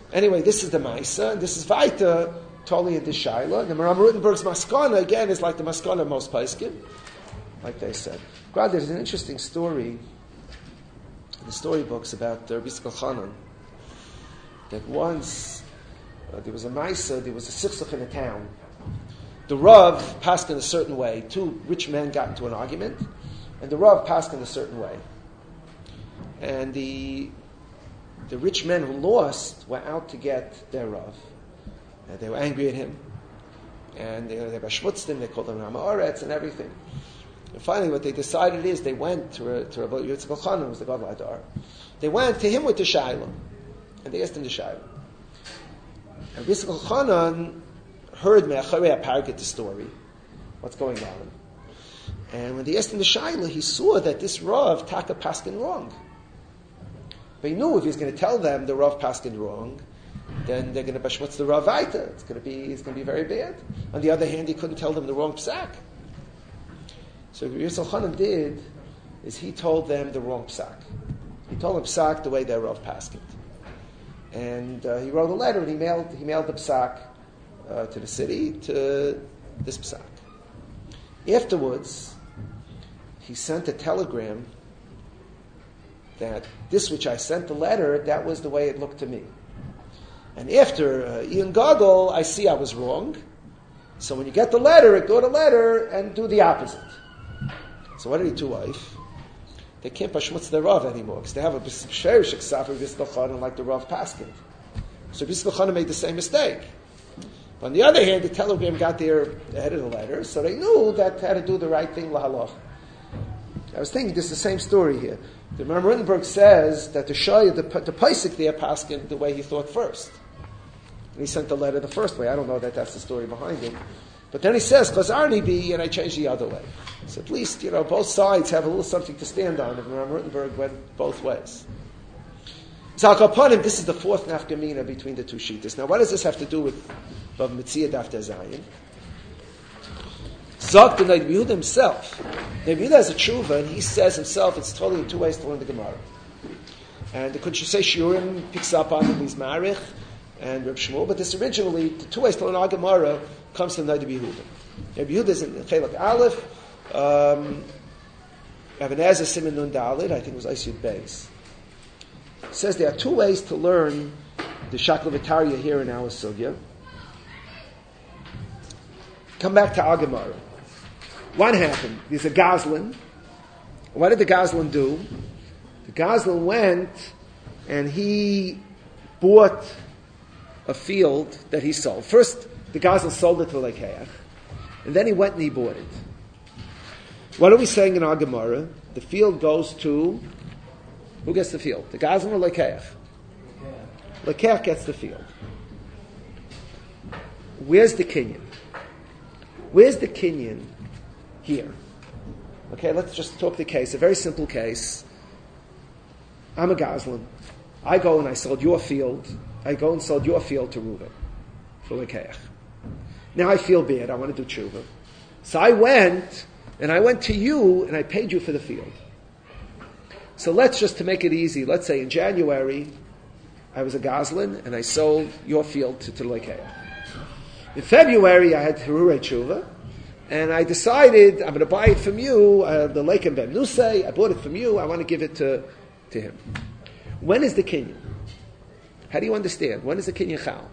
Anyway, this is the Maisa, and this is Vaita, totally in the Shaila. The Maram Rutenberg's Maskana, again, is like the Maskana of most Paiskim, like they said. God, there's an interesting story in the storybooks about Rabbi Yisrael Chanan, that once there was a Maisa, there was a Sichsuch in a town. The Rav passed in a certain way. Two rich men got into an argument, and the Rav passed in a certain way. And the rich men who lost were out to get their Rav. And they were angry at him. And they bashmutzed him, they called him Ramaretz and everything. And finally what they decided is they went to Rabbi Yitzchak Chanan, who was the Gadol Hadar. They went to him with the Shaila. And they asked him the Shaila. And Rabbi Yitzchak Chanan heard Me'acharei HaPargit the story, what's going on. And when they asked him the Shaila, he saw that this Rav Taka Paskin wrong. But he knew if he was going to tell them the Rav Paskin wrong, then they're going to bashmutz the Rav Vaita. It's going to be very bad. On the other hand, he couldn't tell them the wrong psak. So what Yisrael Chanan did is he told them the wrong psak. He told them psak the way their Rav Paskin. And he wrote a letter and he mailed the psak to the city, to this psak. Afterwards, he sent a telegram that this which I sent the letter, that was the way it looked to me. And after Ian Gogol, I see I was wrong. So when you get the letter, ignore the letter and do the opposite. So what did he do, wife? They can't pashmutz the Rav anymore because they have a b'sherish exafer v'islochanan like the Rav Paskin. So v'islochanan made the same mistake. On the other hand, the telegram got there ahead of the letter, so they knew that had to do the right thing lahalach. I was thinking this is the same story here. The Maram Rutenberg says that the Shaya, the Paisik there, Paskin the way he thought first. And he sent the letter the first way. I don't know that that's the story behind it. But then he says, Chazarni bi, and I changed the other way. So at least, both sides have a little something to stand on. And Maram Rutenberg went both ways. Zalkapanim, this is the fourth nafkamina between the two shittas. Now, what does this have to do with Bav Mitziyah Dafta Zayin? Zok the Neiv Yehuda himself. Neiv Yehuda has a tshuva, and he says himself it's totally in two ways to learn the Gemara. And the Kudshay Shiurim picks up on him, he's Marich and Reb Shmuel, but this originally, the two ways to learn our Gemara comes from Neiv Yehuda. Neiv Yehuda is in Chelak Aleph, Ebenezer Siman Nun Dalit, I think it was Isyud Beis. It says there are two ways to learn the Shakla V'Tarya here in our Sugya. Come back to our Gemara. What happened? There's a Goslin. What did the Goslin do? The Goslin went and he bought a field that he sold. First, the Goslin sold it to Lekeach, and then he went and he bought it. What are we saying in our Gemara? The field goes to... Who gets the field? The Goslin or Lekeach? Lekeach gets the field. Where's the Kinyan? Where's the Kinyan here? Okay, let's just talk the case. A very simple case. I'm a Goslin. I go and I sold your field. I go and sold your field to Reuben for Lekeach. Now I feel bad. I want to do tshuva. So I went to you and I paid you for the field. So let's just, to make it easy, let's say in January, I was a Goslin and I sold your field to Lekeach. In February, I had Hirurei Tshuva, and I decided I'm going to buy it from you, the Leikem Ben Nusay. I bought it from you. I want to give it to him. When is the Kinyan? How do you understand? When is the Kinyan Chal?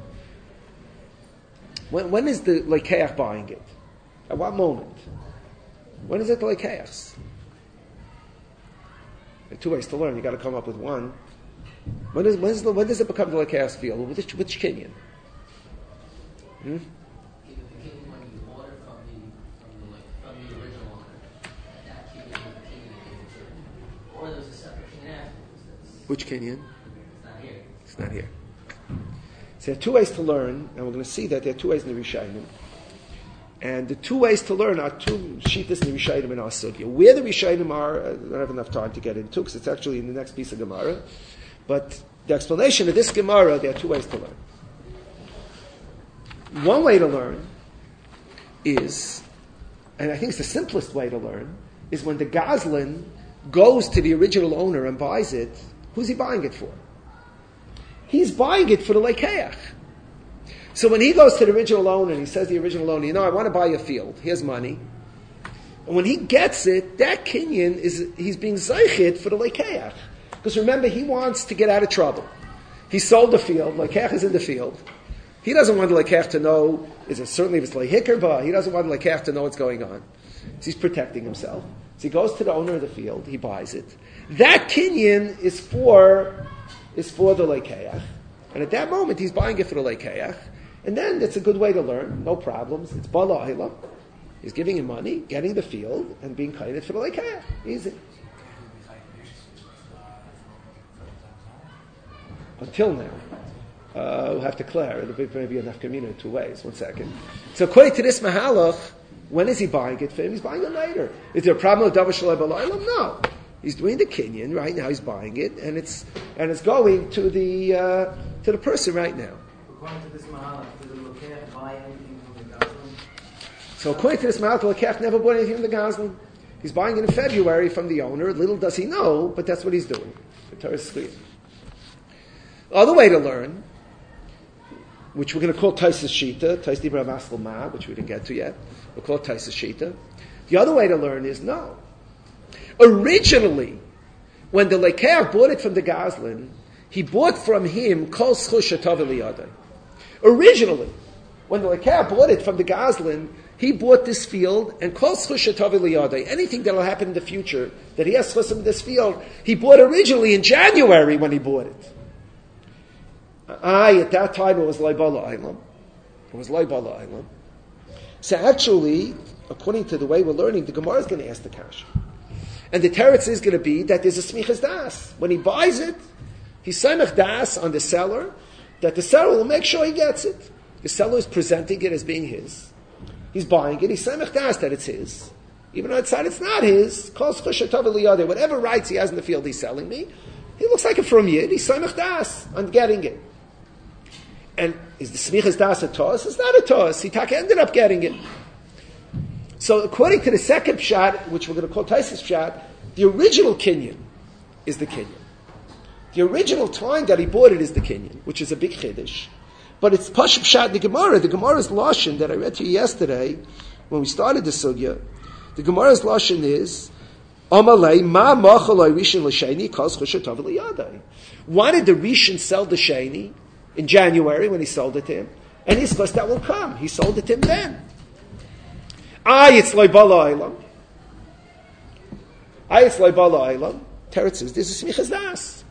When is the Lekeach buying it? At what moment? When is it the Lekeach's? There are two ways to learn. You got to come up with one. When does it become the Lekeach's field? Which Kinyan? Either the Kinyan when you bought it from the original owner, that Kinyan was the Kinyan that gave it to him. Or there's a separate Kinyan afterwards. Which Kinyan? It's not here. It's not here. So there are two ways to learn, and we're going to see that there are two ways in the Rishayim. And the two ways to learn are two shittas in the Rishayim in our Sugya. Where the Rishayim are, I don't have enough time to get into, because it's actually in the next piece of Gemara. But the explanation of this Gemara, there are two ways to learn. One way to learn is, and I think it's the simplest way to learn, is when the Goslin goes to the original owner and buys it, who's he buying it for? he's buying it for the lekeach. So when he goes to the original owner and he says to the original owner, I want to buy a field. Here's money. And when he gets it, that kinyan he's being zeichit for the lekeach. Because remember, he wants to get out of trouble. He sold the field. Lekeach is in the field. He doesn't want the lekeach to know. Certainly if it's lehikirba, he doesn't want the lekeach to know what's going on. So he's protecting himself. So he goes to the owner of the field. He buys it. That kinyan is for the lekeach. And at that moment, he's buying it for the lekeach. And then it's a good way to learn. No problems. It's bala ayla. He's giving him money, getting the field, and being kained for the lekeach. Easy. Until now. We'll have to clear. It'll be maybe enough community in two ways. 1 second. So according to this mahalach, when is he buying it for him? He's buying it later. Is there a problem with davar shalai b'laylam? No. He's doing the kinyan right now. He's buying it, and it's going to the person right now. According to this mahalach, did the lekeach buy anything from the gazlan? So according to this mahalach, the lekeach never bought anything from the gazlan. He's buying it in February from the owner. Little does he know, but that's what he's doing. The Torah is clear. The other way to learn, which we're going to call Taisus Shita, Tais Dibra Masl Ma, which we didn't get to yet. We'll call it Taisus Shita. The other way to learn is no. Originally, when the lekeach bought it from the gazlan, he bought from him kol zchus shetav liyadai. Originally, when the lekeach bought it from the gazlan, he bought this field and kol zchus shetav liyadai. Anything that will happen in the future that he has zchus in this field, he bought originally in January when he bought it. At that time it was Laibala Eilam. It was Laibala Eilam. So actually, according to the way we're learning, the Gemara is going to ask the kasha. And the teretz is going to be that there's a smichas das. When he buys it, he's samech das on the seller, that the seller will make sure he gets it. The seller is presenting it as being his. He's buying it, he's samech das that it's his. Even though outside it's not his, whatever rights he has in the field he's selling me, he looks like a from yid, he's samech das on getting it. And is the smichas das a tos? It's not a tos. He ended up getting it. So according to the second pshat, which we're going to call Taisus pshat, the original kinyan is the kinyan. The original time that he bought it is the kinyan, which is a big chiddush. But it's pashut pshat the Gemara. The Gemara's lashon that I read to you yesterday when we started the sugya. The Gemara's lashon is Amalei ma machaloi rishon l'sheni kos chushatav liyadai. Why did the rishon sell the sheni in January when he sold it to him? And his chus that will come. He sold it to him then. It's loibala aylam. It's loibala aylam. Teretz says this is smichas das.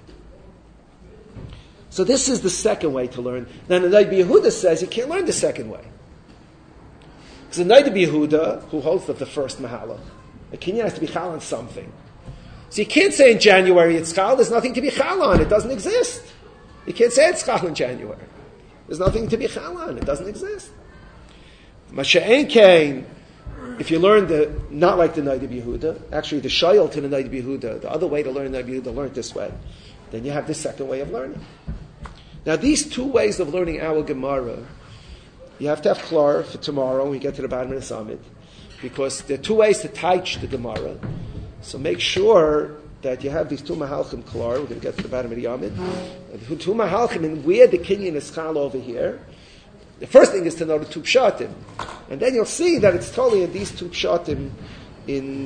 So this is the second way to learn. Now the Noda B'Yehuda says you can't learn the second way. Because the Noda B'Yehuda, who holds that the first mahalach, a kinyan has to be chal on something. So you can't say in January it's chal. There's nothing to be chal on. It doesn't exist. You can't say it's chal in January. There's nothing to be chal on. It doesn't exist. Masha'en kain. If you learn not like the Noda B'Yehuda, actually the shayil to the Noda B'Yehuda, the other way to learn Noda B'Yehuda, learn it this way, then you have this second way of learning. Now these two ways of learning our Gemara, you have to have klar for tomorrow when we get to the bottom of the summit, because there are two ways to teach the Gemara. So make sure that you have these two mahalchim klar. We're going to get to the bottom of the Yamid. The two mahalchim and where the kinyan is chal over here. The first thing is to know the two pshatim, and then you'll see that it's totally in these two pshatim in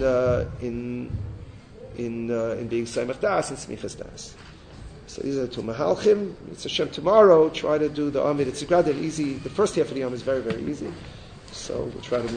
being samech das and smichas das. So these are the two mahalchim. It's Hashem tomorrow. Try to do the Amid. It's rather easy. The first half of the Amid is very, very easy. So we'll try to.